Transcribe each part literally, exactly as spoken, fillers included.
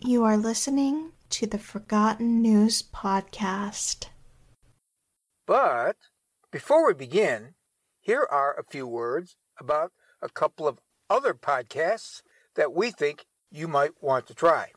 You are listening to the Forgotten News Podcast. But before we begin, here are a few words about a couple of other podcasts that we think you might want to try.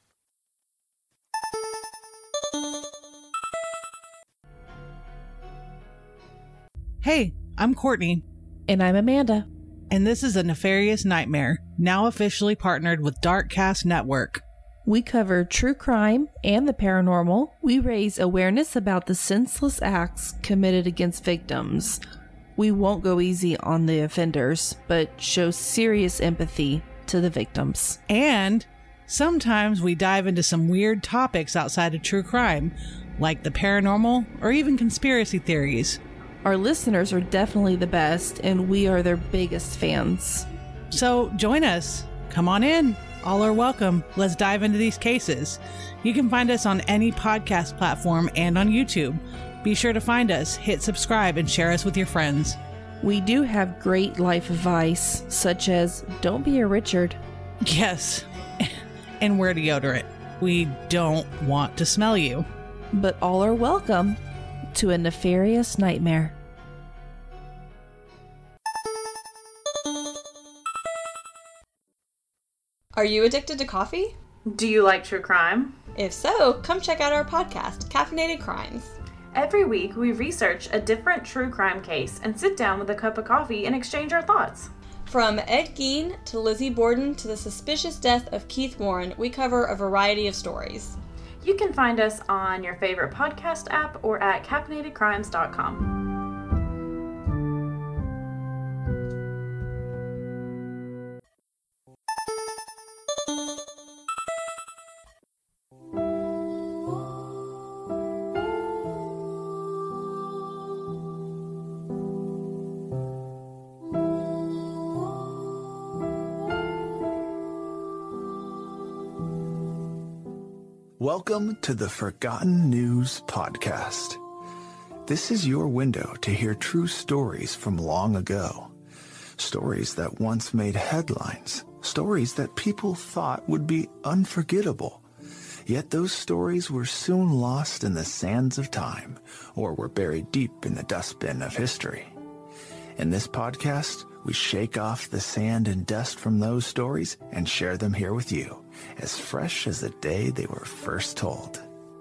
Hey, I'm Courtney. And I'm Amanda. And this is A Nefarious Nightmare, now officially partnered with Darkcast Network. We cover true crime and the paranormal. We raise awareness about the senseless acts committed against victims. We won't go easy on the offenders, but show serious empathy to the victims. And sometimes we dive into some weird topics outside of true crime, like the paranormal or even conspiracy theories. Our listeners are definitely the best, and we are their biggest fans. So join us. Come on in. All are welcome. Let's dive into these cases. You can find us on any podcast platform and on YouTube. Be sure to find us, hit subscribe, and share us with your friends. We do have great life advice, such as don't be a Richard. Yes, and wear deodorant. We don't want to smell you. But all are welcome to A Nefarious Nightmare. Are you addicted to coffee? Do you like true crime? If so, come check out our podcast, Caffeinated Crimes. Every week, we research a different true crime case and sit down with a cup of coffee and exchange our thoughts. From Ed Gein to Lizzie Borden to the suspicious death of Keith Warren, we cover a variety of stories. You can find us on your favorite podcast app or at caffeinated crimes dot com. Welcome to the Forgotten News Podcast. This is your window to hear true stories from long ago. Stories that once made headlines. Stories that people thought would be unforgettable. Yet those stories were soon lost in the sands of time or were buried deep in the dustbin of history. In this podcast, we shake off the sand and dust from those stories and share them here with you, as fresh as the day they were first told.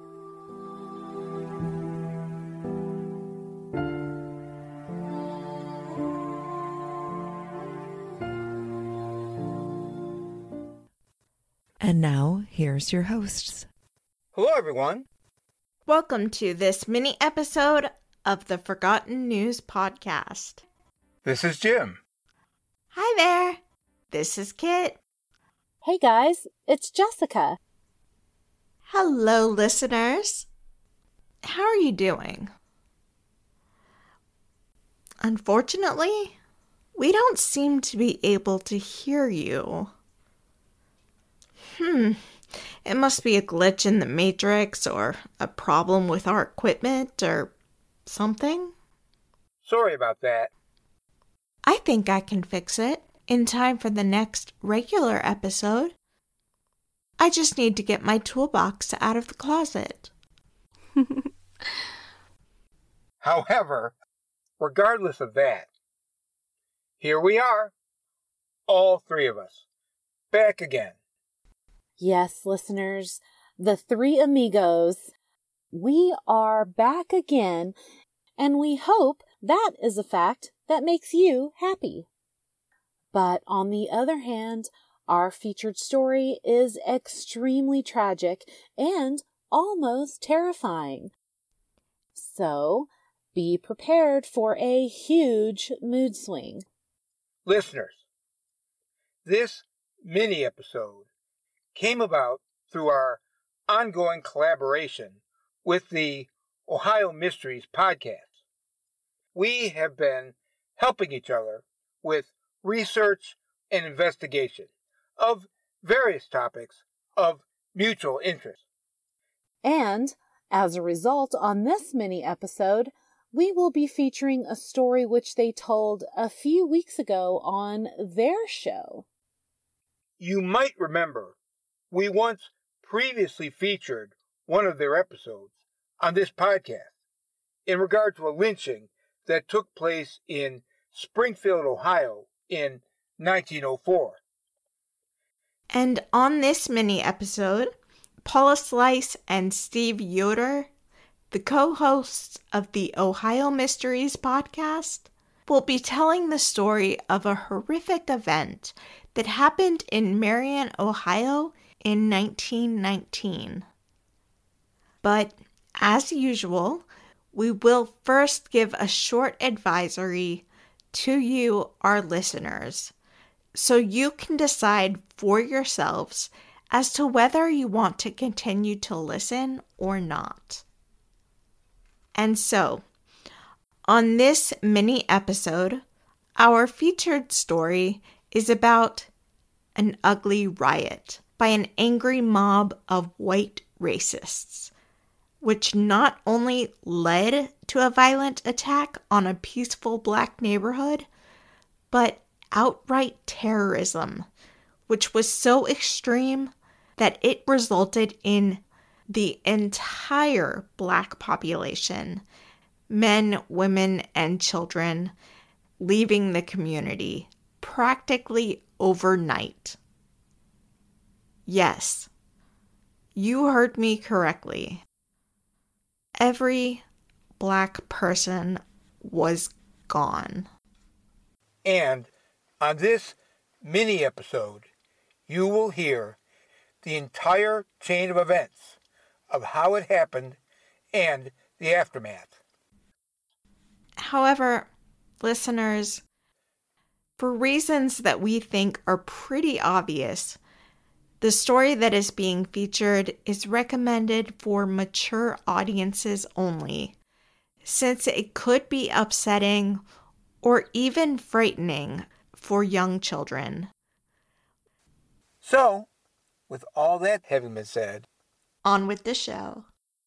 And now, here's your hosts. Hello, everyone. Welcome to this mini episode of the Forgotten News Podcast. This is Jim. Hi there. This is Kit. Hey guys, it's Jessica. Hello, listeners. How are you doing? Unfortunately, we don't seem to be able to hear you. Hmm, it must be a glitch in the Matrix or a problem with our equipment or something. Sorry about that. I think I can fix it in time for the next regular episode. I just need to get my toolbox out of the closet. However, regardless of that, here we are, all three of us, back again. Yes, listeners, the three amigos, we are back again, and we hope that is a fact that makes you happy. But on the other hand, our featured story is extremely tragic and almost terrifying. So, be prepared for a huge mood swing. Listeners, this mini episode came about through our ongoing collaboration with the Ohio Mysteries podcast. We have been helping each other with research and investigation of various topics of mutual interest. And, as a result, on this mini episode, we will be featuring a story which they told a few weeks ago on their show. You might remember we once previously featured one of their episodes on this podcast in regard to a lynching that took place in Springfield, Ohio in nineteen oh four. And on this mini episode, Paula Slice and Steve Yoder, the co-hosts of the Ohio Mysteries podcast, will be telling the story of a horrific event that happened in Marion, Ohio in nineteen nineteen. But, as usual, we will first give a short advisory to you, our listeners, so you can decide for yourselves as to whether you want to continue to listen or not. And so, on this mini episode, our featured story is about an ugly riot by an angry mob of white racists, which not only led to a violent attack on a peaceful black neighborhood, but outright terrorism, which was so extreme that it resulted in the entire black population, men, women, and children, leaving the community practically overnight. Yes, you heard me correctly. Every black person was gone. And on this mini episode, you will hear the entire chain of events of how it happened and the aftermath. However, listeners, for reasons that we think are pretty obvious, the story that is being featured is recommended for mature audiences only, since it could be upsetting or even frightening for young children. So, with all that having been said, on with the show.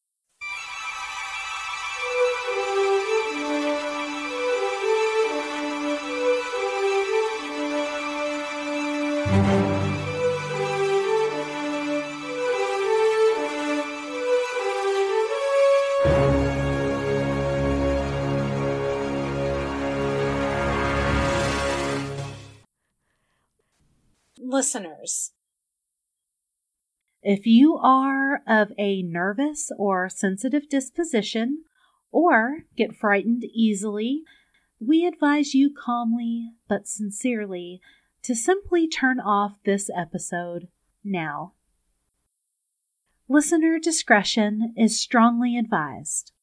Listeners, if you are of a nervous or sensitive disposition or get frightened easily, we advise you calmly but sincerely to simply turn off this episode now. Listener discretion is strongly advised.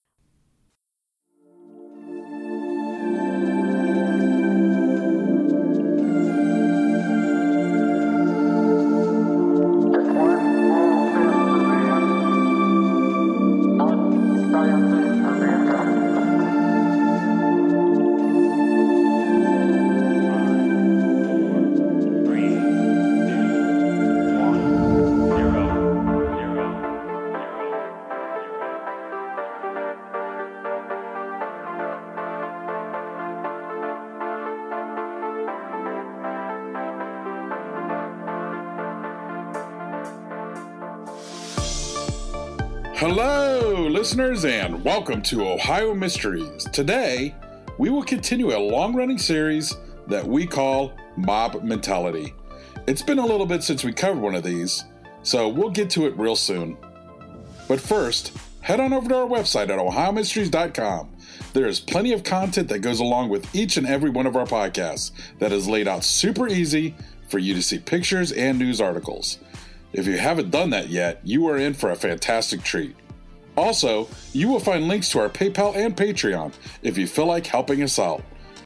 Hello, listeners, and welcome to Ohio Mysteries. Today, we will continue a long-running series that we call Mob Mentality. It's been a little bit since we covered one of these, so we'll get to it real soon. But first, head on over to our website at ohio mysteries dot com. There is plenty of content that goes along with each and every one of our podcasts that is laid out super easy for you to see pictures and news articles. If you haven't done that yet, you are in for a fantastic treat. Also, you will find links to our PayPal and Patreon if you feel like helping us out.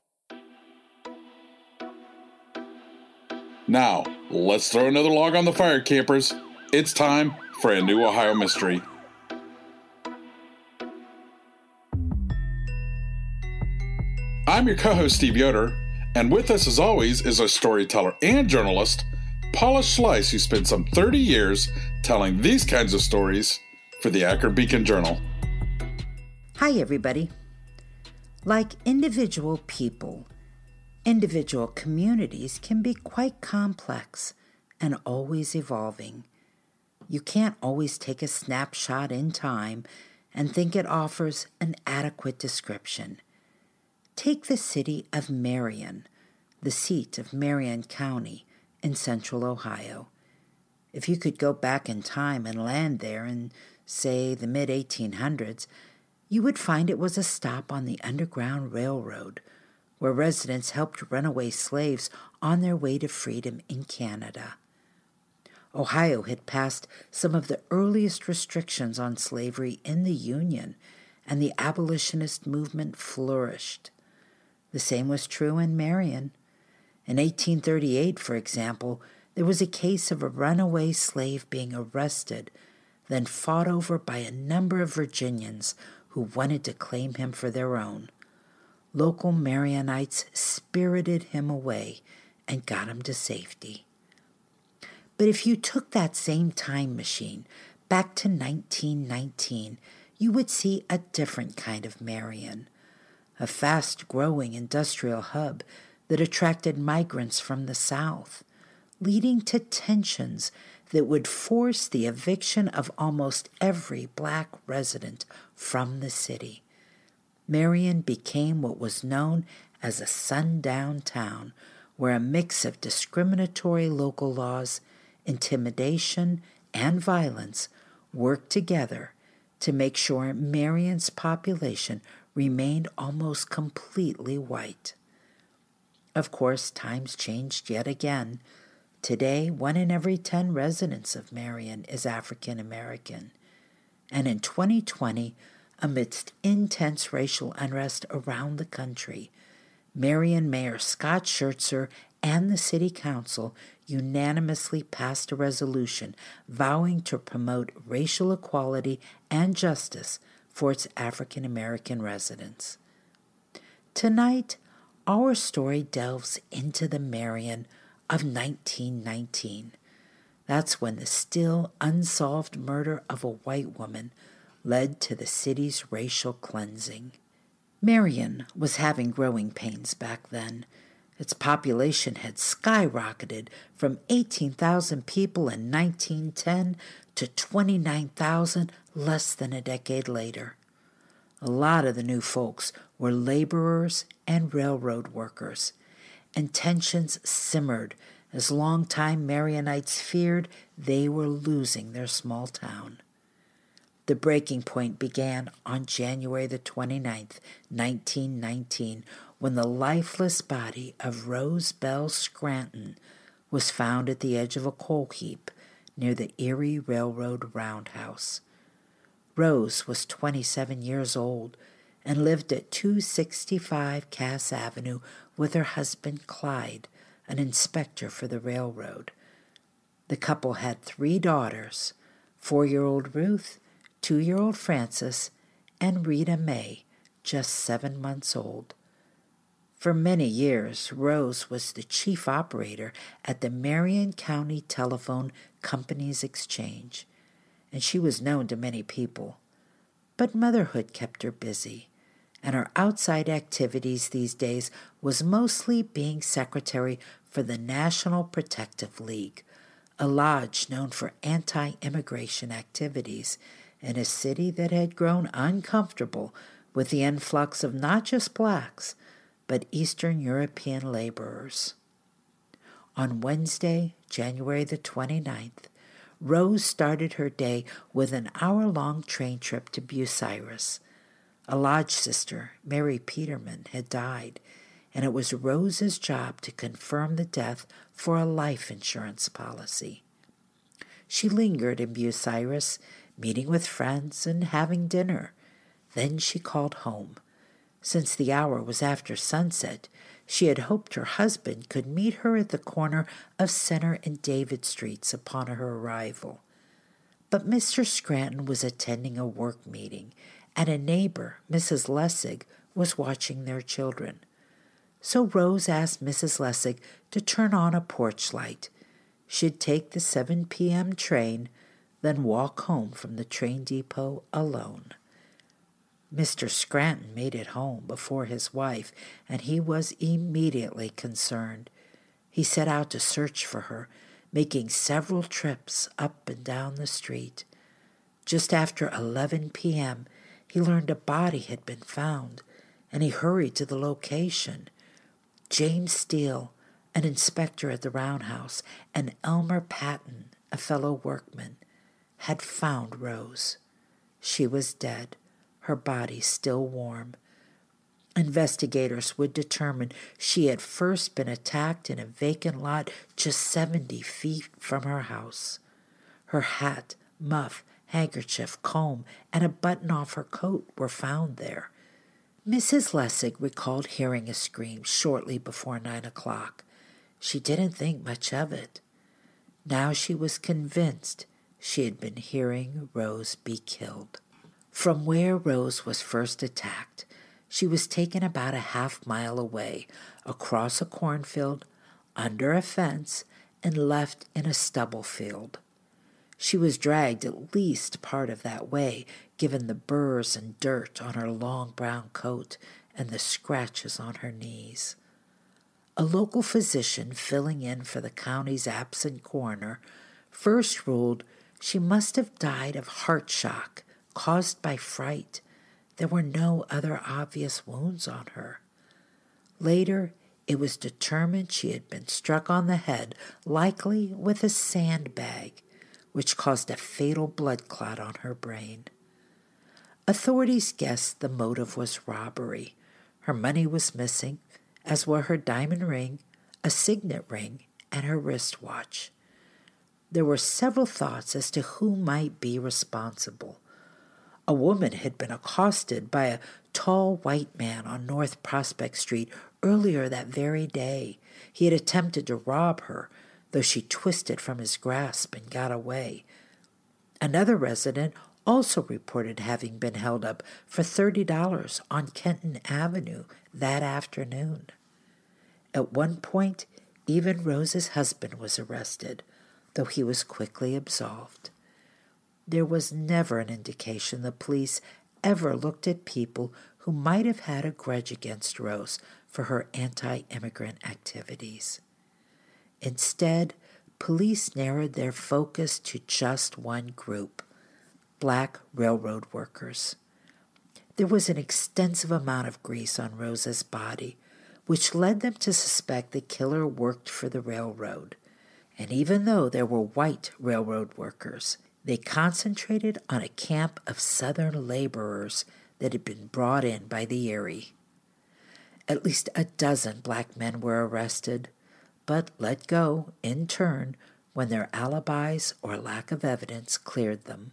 Now, let's throw another log on the fire, campers. It's time for a new Ohio mystery. I'm your co-host, Steve Yoder, and with us as always is our storyteller and journalist, Paula Slice, who spent some thirty years telling these kinds of stories for the Akron Beacon Journal. Hi, everybody. Like individual people, individual communities can be quite complex and always evolving. You can't always take a snapshot in time and think it offers an adequate description. Take the city of Marion, the seat of Marion County in central Ohio. If you could go back in time and land there in, say, the mid eighteen hundreds, you would find it was a stop on the Underground Railroad, where residents helped runaway slaves on their way to freedom in Canada. Ohio had passed some of the earliest restrictions on slavery in the Union, and the abolitionist movement flourished. The same was true in Marion. In eighteen thirty-eight, for example, there was a case of a runaway slave being arrested, then fought over by a number of Virginians who wanted to claim him for their own. Local Marionites spirited him away and got him to safety. But if you took that same time machine back to nineteen nineteen, you would see a different kind of Marion, a fast-growing industrial hub that attracted migrants from the South, leading to tensions that would force the eviction of almost every black resident from the city. Marion became what was known as a sundown town, where a mix of discriminatory local laws, intimidation, and violence worked together to make sure Marion's population remained almost completely white. Of course, times changed yet again. Today, one in every ten residents of Marion is African American. And in twenty twenty, amidst intense racial unrest around the country, Marion Mayor Scott Schertzer and the City Council unanimously passed a resolution vowing to promote racial equality and justice for its African American residents. Tonight, our story delves into the Marion of nineteen nineteen. That's when the still unsolved murder of a white woman led to the city's racial cleansing. Marion was having growing pains back then. Its population had skyrocketed from eighteen thousand people in nineteen ten to twenty-nine thousand less than a decade later. A lot of the new folks were laborers and railroad workers, and tensions simmered as longtime Marionites feared they were losing their small town. The breaking point began on January the twenty-ninth, nineteen nineteen, when the lifeless body of Rose Belle Scranton was found at the edge of a coal heap near the Erie Railroad roundhouse. Rose was twenty-seven years old and lived at two sixty-five Cass Avenue with her husband Clyde, an inspector for the railroad. The couple had three daughters, four-year-old Ruth, two-year-old Frances, and Rita Mae, just seven months old. For many years, Rose was the chief operator at the Marion County Telephone Company's Exchange, and she was known to many people. But motherhood kept her busy, and her outside activities these days was mostly being secretary for the National Protective League, a lodge known for anti-immigration activities in a city that had grown uncomfortable with the influx of not just blacks, but Eastern European laborers. On Wednesday, January the twenty-ninth, Rose started her day with an hour-long train trip to Bucyrus. A lodge sister, Mary Peterman, had died, and it was Rose's job to confirm the death for a life insurance policy. She lingered in Bucyrus, meeting with friends and having dinner. Then she called home. Since the hour was after sunset, she had hoped her husband could meet her at the corner of Center and David Streets upon her arrival. But Mister Scranton was attending a work meeting, and a neighbor, Missus Lessig, was watching their children. So Rose asked Missus Lessig to turn on a porch light. She'd take the seven p.m. train, then walk home from the train depot alone. Mister Scranton made it home before his wife, and he was immediately concerned. He set out to search for her, making several trips up and down the street. Just after eleven p.m., he learned a body had been found, and he hurried to the location. James Steele, an inspector at the roundhouse, and Elmer Patton, a fellow workman, had found Rose. She was dead, her body still warm. Investigators would determine she had first been attacked in a vacant lot just seventy feet from her house. Her hat, muff, handkerchief, comb, and a button off her coat were found there. Missus Lessig recalled hearing a scream shortly before nine o'clock. She didn't think much of it. Now she was convinced she had been hearing Rose be killed. From where Rose was first attacked, she was taken about a half mile away, across a cornfield, under a fence, and left in a stubble field. She was dragged at least part of that way, given the burrs and dirt on her long brown coat and the scratches on her knees. A local physician filling in for the county's absent coroner first ruled she must have died of heart shock caused by fright. There were no other obvious wounds on her. Later, it was determined she had been struck on the head, likely with a sandbag, which caused a fatal blood clot on her brain. Authorities guessed the motive was robbery. Her money was missing, as were her diamond ring, a signet ring, and her wristwatch. There were several thoughts as to who might be responsible. A woman had been accosted by a tall white man on North Prospect Street earlier that very day. He had attempted to rob her, though she twisted from his grasp and got away. Another resident also reported having been held up for thirty dollars on Kenton Avenue that afternoon. At one point, even Rose's husband was arrested, though he was quickly absolved. There was never an indication the police ever looked at people who might have had a grudge against Rose for her anti-immigrant activities. Instead, police narrowed their focus to just one group, black railroad workers. There was an extensive amount of grease on Rose's body, which led them to suspect the killer worked for the railroad. And even though there were white railroad workers, they concentrated on a camp of Southern laborers that had been brought in by the Erie. At least a dozen black men were arrested, but let go in turn when their alibis or lack of evidence cleared them.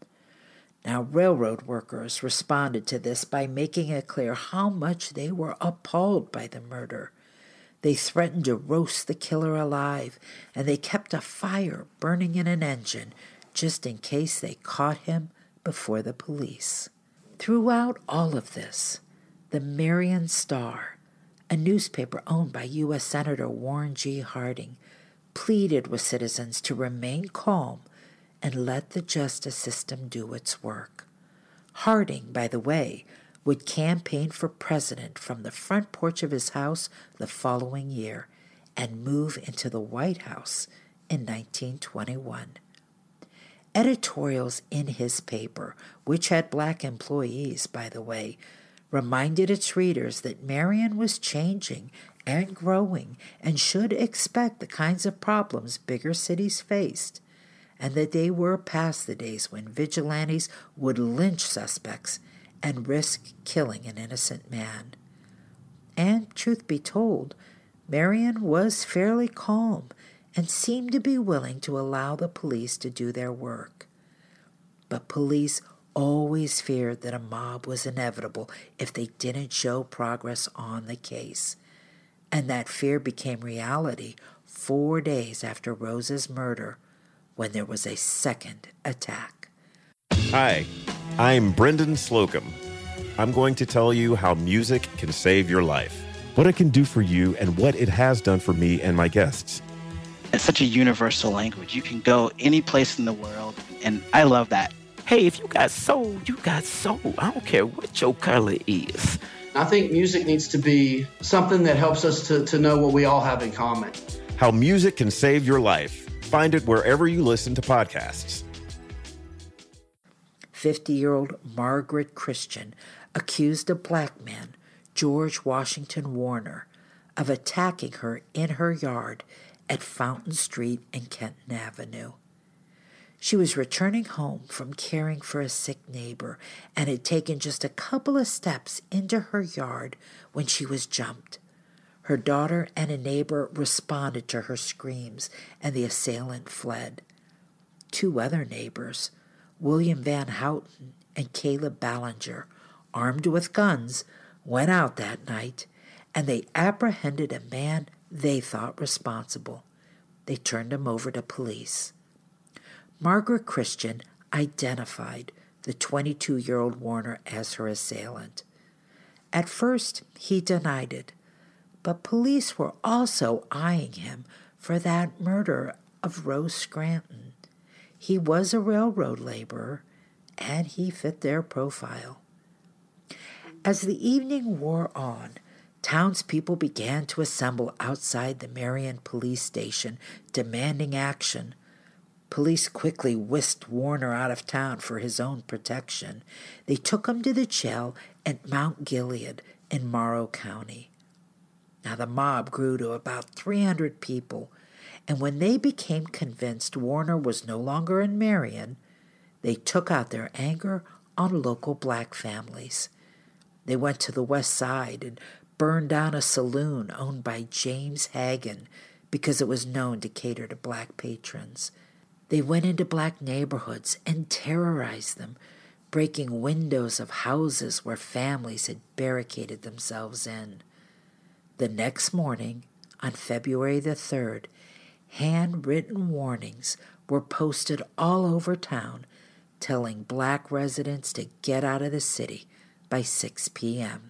Now, railroad workers responded to this by making it clear how much they were appalled by the murder. They threatened to roast the killer alive, and they kept a fire burning in an engine just in case they caught him before the police. Throughout all of this, the Marion Star, a newspaper owned by U S Senator Warren G. Harding, pleaded with citizens to remain calm and let the justice system do its work. Harding, by the way, would campaign for president from the front porch of his house the following year and move into the White House in nineteen twenty-one. Editorials in his paper, which had black employees, by the way, reminded its readers that Marion was changing and growing and should expect the kinds of problems bigger cities faced, and that they were past the days when vigilantes would lynch suspects and risk killing an innocent man. And, truth be told, Marion was fairly calm and seemed to be willing to allow the police to do their work. But police always feared that a mob was inevitable if they didn't show progress on the case. And that fear became reality four days after Rose's murder, when there was a second attack. Hi, I'm Brendan Slocum. I'm going to tell you how music can save your life, what it can do for you, and what it has done for me and my guests. It's such a universal language. You can go any place in the world, and I love that. Hey, if you got soul, you got soul. I don't care what your color is. I think music needs to be something that helps us to, to know what we all have in common. How music can save your life. Find it wherever you listen to podcasts. fifty-year-old Margaret Christian accused a black man, George Washington Warner, of attacking her in her yard at Fountain Street and Kenton Avenue. She was returning home from caring for a sick neighbor and had taken just a couple of steps into her yard when she was jumped. Her daughter and a neighbor responded to her screams, and the assailant fled. Two other neighbors, William Van Houten and Caleb Ballinger, armed with guns, went out that night, and they apprehended a man they thought responsible. They turned him over to police. Margaret Christian identified the twenty-two-year-old Warner as her assailant. At first, he denied it, but police were also eyeing him for that murder of Rose Scranton. He was a railroad laborer, and he fit their profile. As the evening wore on, townspeople began to assemble outside the Marion police station, demanding action. Police quickly whisked Warner out of town for his own protection. They took him to the jail at Mount Gilead in Morrow County. Now the mob grew to about three hundred people, and when they became convinced Warner was no longer in Marion, they took out their anger on local black families. They went to the west side and burned down a saloon owned by James Hagan because it was known to cater to black patrons. They went into black neighborhoods and terrorized them, breaking windows of houses where families had barricaded themselves in. The next morning, on February the third, handwritten warnings were posted all over town telling black residents to get out of the city by six p.m.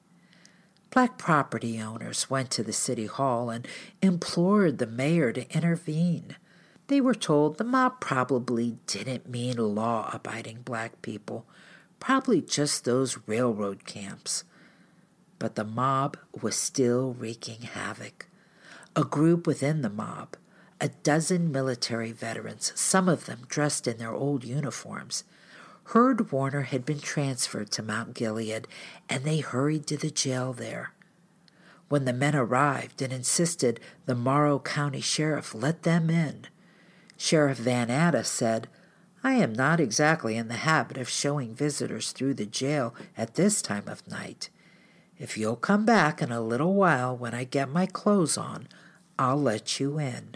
Black property owners went to the city hall and implored the mayor to intervene. They were told the mob probably didn't mean law-abiding black people, probably just those railroad camps. But the mob was still wreaking havoc. A group within the mob, a dozen military veterans, some of them dressed in their old uniforms, heard Warner had been transferred to Mount Gilead, and they hurried to the jail there. When the men arrived and insisted the Morrow County Sheriff let them in, Sheriff Van Atta said, "I am not exactly in the habit of showing visitors through the jail at this time of night. If you'll come back in a little while when I get my clothes on, I'll let you in."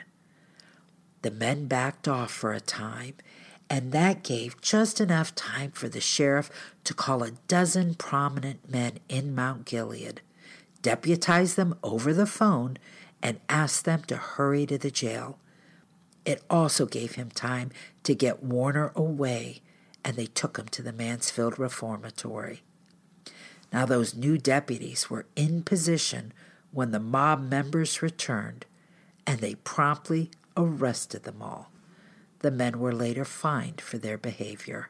The men backed off for a time, and that gave just enough time for the sheriff to call a dozen prominent men in Mount Gilead, deputize them over the phone, and ask them to hurry to the jail. It also gave him time to get Warner away, and they took him to the Mansfield Reformatory. Now those new deputies were in position when the mob members returned, and they promptly arrested them all. The men were later fined for their behavior.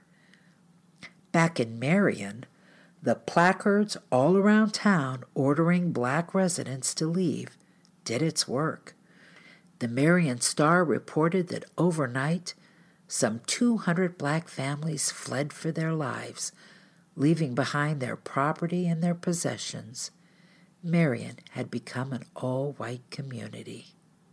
Back in Marion, the placards all around town ordering black residents to leave did its work. The Marion Star reported that overnight, some two hundred black families fled for their lives, leaving behind their property and their possessions. Marion had become an all-white community.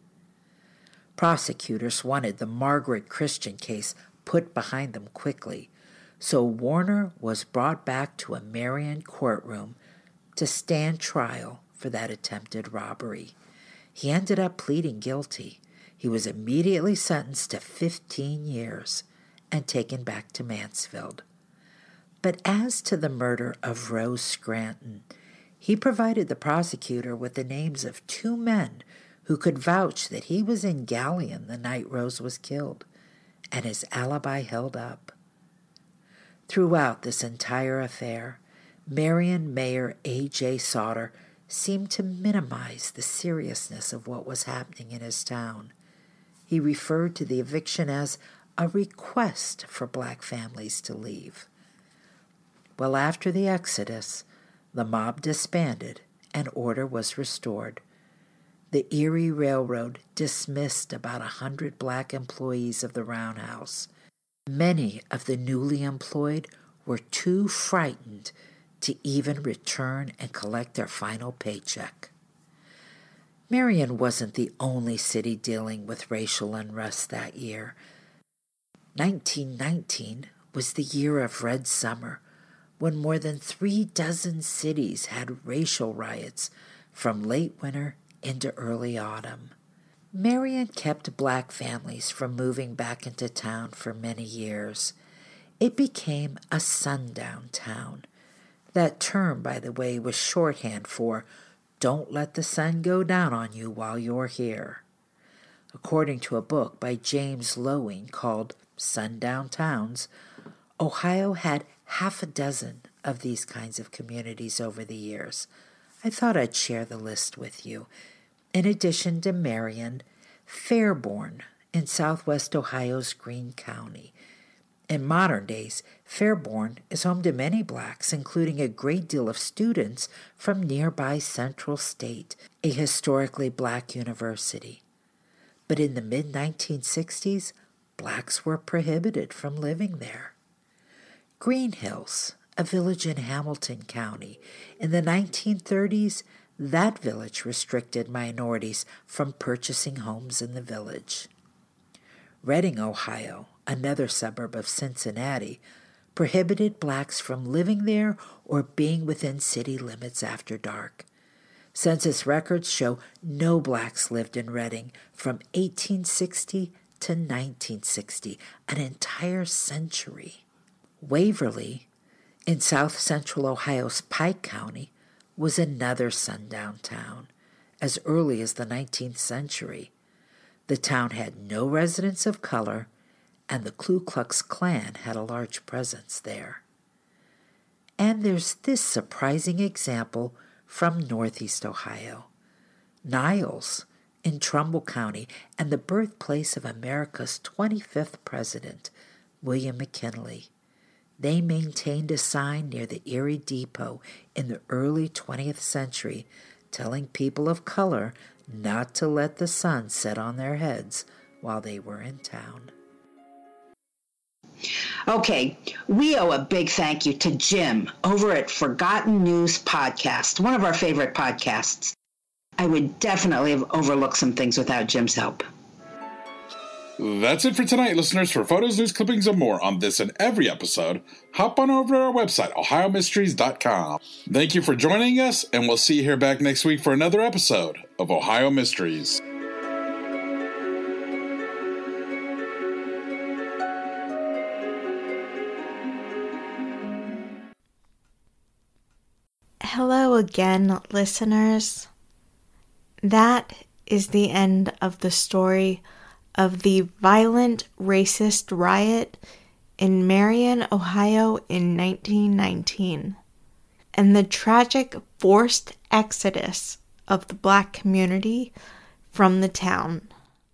Prosecutors wanted the Margaret Christian case put behind them quickly, so Warner was brought back to a Marion courtroom to stand trial for that attempted robbery. He ended up pleading guilty. He was immediately sentenced to fifteen years and taken back to Mansfield. But as to the murder of Rose Scranton, he provided the prosecutor with the names of two men who could vouch that he was in Galion the night Rose was killed, and his alibi held up. Throughout this entire affair, Marion Mayor A J Sauter seemed to minimize the seriousness of what was happening in his town. He referred to the eviction as a request for black families to leave. Well, after the exodus, the mob disbanded and order was restored. The Erie Railroad dismissed about a hundred black employees of the roundhouse. Many of the newly employed were too frightened to even return and collect their final paycheck. Marion wasn't the only city dealing with racial unrest that year. nineteen nineteen was the year of Red Summer, when more than three dozen cities had racial riots from late winter into early autumn. Marion kept black families from moving back into town for many years. It became a sundown town. That term, by the way, was shorthand for "Don't let the sun go down on you while you're here." According to a book by James Lowing called Sundown Towns, Ohio had half a dozen of these kinds of communities over the years. I thought I'd share the list with you. In addition to Marion, Fairborn in southwest Ohio's Greene County. In modern days, Fairborn is home to many blacks, including a great deal of students from nearby Central State, a historically black university. But in the mid nineteen sixties, blacks were prohibited from living there. Green Hills, a village in Hamilton County. In the nineteen thirties, that village restricted minorities from purchasing homes in the village. Reading, Ohio, another suburb of Cincinnati, prohibited blacks from living there or being within city limits after dark. Census records show no blacks lived in Reading from eighteen sixty to nineteen sixty, an entire century. Waverly, in south central Ohio's Pike County, was another sundown town, as early as the nineteenth century. The town had no residents of color, and the Ku Klux Klan had a large presence there. And there's this surprising example from northeast Ohio. Niles, in Trumbull County, and the birthplace of America's twenty-fifth president, William McKinley. They maintained a sign near the Erie Depot in the early twentieth century telling people of color not to let the sun set on their heads while they were in town. Okay, we owe a big thank you to Jim over at Forgotten News Podcast, one of our favorite podcasts. I would definitely have overlooked some things without Jim's help. That's it for tonight, listeners. For photos, news, clippings, and more on this and every episode, hop on over to our website, ohio mysteries dot com. Thank you for joining us, and we'll see you here back next week for another episode of Ohio Mysteries. Hello again, listeners. That is the end of the story of the violent racist riot in Marion, Ohio in nineteen nineteen, and the tragic forced exodus of the black community from the town.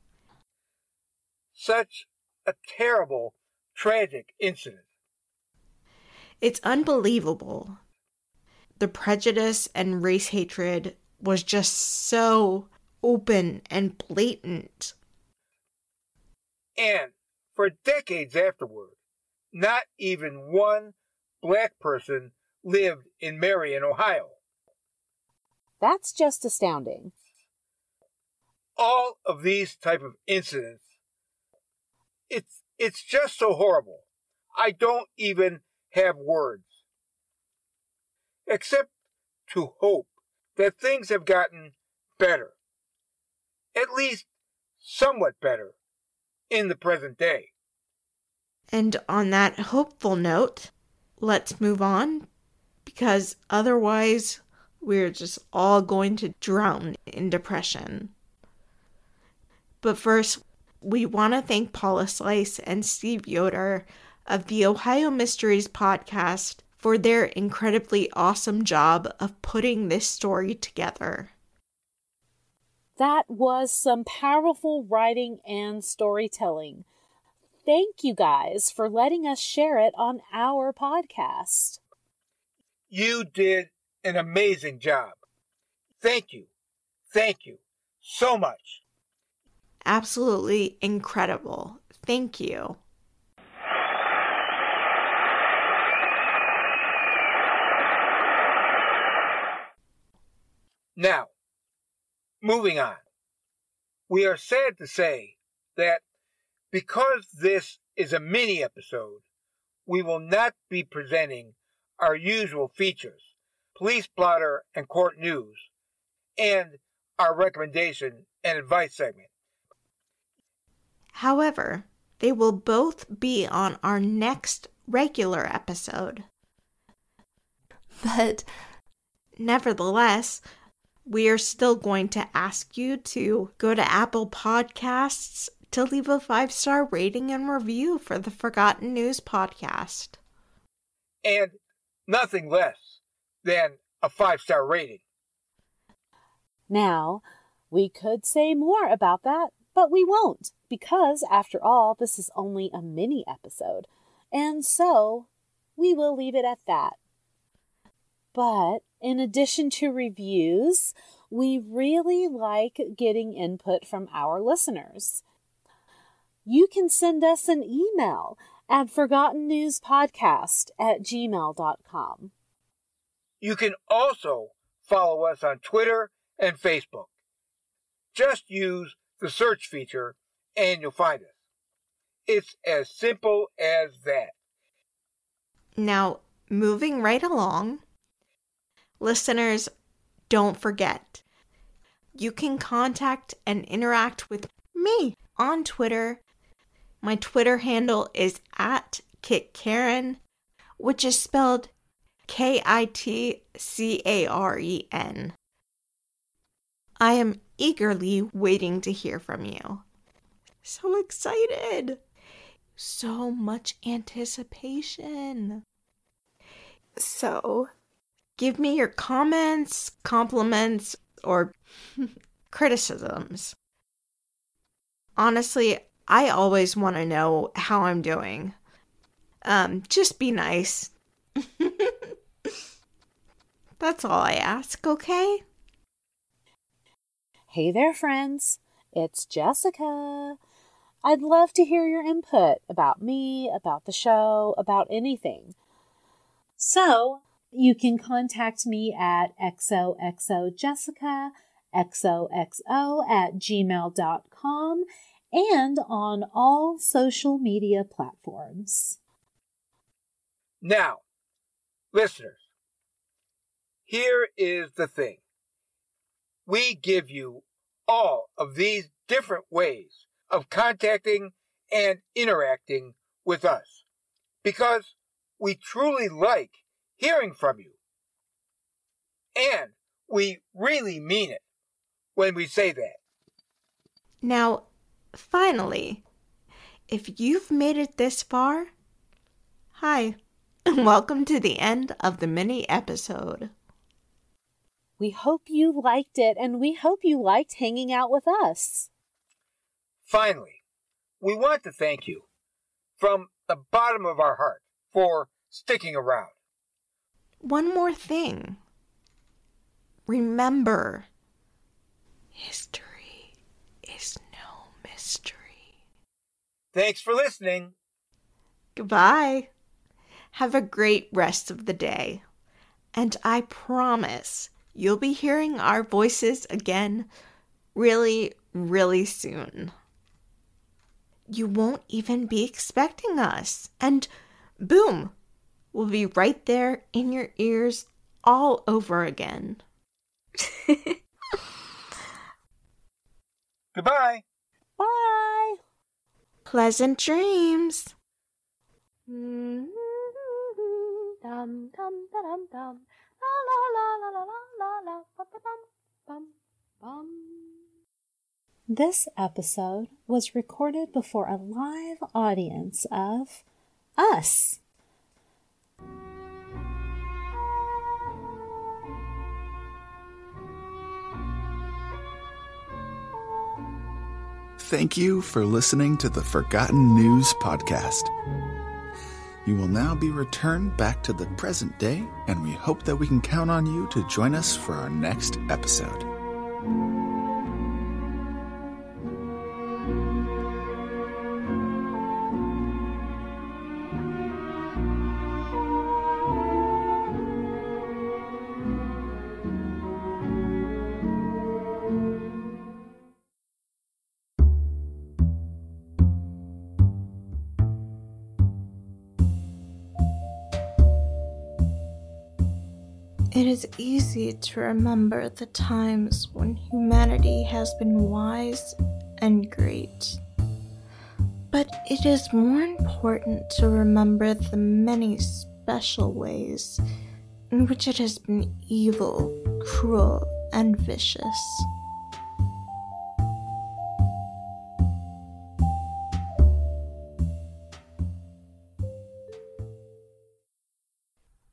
Such a terrible, tragic incident. It's unbelievable. The prejudice and race hatred was just so open and blatant. And for decades afterward, not even one black person lived in Marion, Ohio. That's just astounding. All of these type of incidents, it's it's just so horrible. I don't even have words. Except to hope that things have gotten better. At least somewhat better in the present day. And on that hopeful note, let's move on, because otherwise we're just all going to drown in depression. But first, we want to thank Paula Slice and Steve Yoder of the Ohio Mysteries podcast for their incredibly awesome job of putting this story together. That was some powerful writing and storytelling. Thank you guys for letting us share it on our podcast. You did an amazing job. Thank you. Thank you so much. Absolutely incredible. Thank you. Now, moving on. We are sad to say that because this is a mini episode, we will not be presenting our usual features, police blotter and court news, and our recommendation and advice segment. However, they will both be on our next regular episode. But nevertheless, we are still going to ask you to go to Apple Podcasts to leave a five-star rating and review for the Forgotten News podcast. And nothing less than a five-star rating. Now, we could say more about that, but we won't, because after all, this is only a mini episode, and so we will leave it at that. But in addition to reviews, we really like getting input from our listeners. You can send us an email at forgotten news podcast at gmail dot com. You can also follow us on Twitter and Facebook. Just use the search feature and you'll find us. It's as simple as that. Now, moving right along, listeners, don't forget, you can contact and interact with me on Twitter. My Twitter handle is at KitCaren, which is spelled K I T C A R E N. I am eagerly waiting to hear from you. So excited! So much anticipation. So, give me your comments, compliments, or criticisms. Honestly, I always want to know how I'm doing. Um, just be nice. That's all I ask, okay? Hey there, friends. It's Jessica. I'd love to hear your input about me, about the show, about anything. So, you can contact me at xoxojessica, xoxo at gmail dot com, and on all social media platforms. Now, listeners, here is the thing. We give you all of these different ways of contacting and interacting with us because we truly like hearing from you. And we really mean it when we say that. Now, finally, if you've made it this far, hi, and welcome to the end of the mini episode. We hope you liked it, and we hope you liked hanging out with us. Finally, we want to thank you from the bottom of our heart for sticking around. One more thing. Remember, history is no mystery. Thanks for listening. Goodbye. Have a great rest of the day. And I promise you'll be hearing our voices again really, really soon. You won't even be expecting us. And boom, we'll be right there in your ears all over again. Goodbye. Bye. Pleasant dreams. Dum dum dum dum. La la la la la la la. Bum bum bum. This episode was recorded before a live audience of us. Thank you for listening to the Forgotten News podcast. You will now be returned back to the present day, and we hope that we can count on you to join us for our next episode. It is easy to remember the times when humanity has been wise and great. But it is more important to remember the many special ways in which it has been evil, cruel, and vicious.